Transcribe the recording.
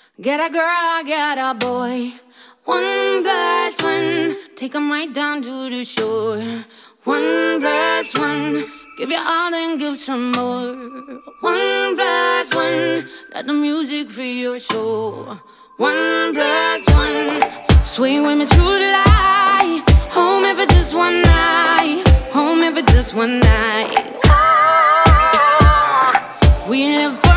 Get a girl, I get a boy. 1+1, take 'em right down to the shore. 1+1, give you all and give some more. 1+1, let the music free your soul. 1+1, swing with me through the light. Home if it's just one night. Home if it's just one night. We live for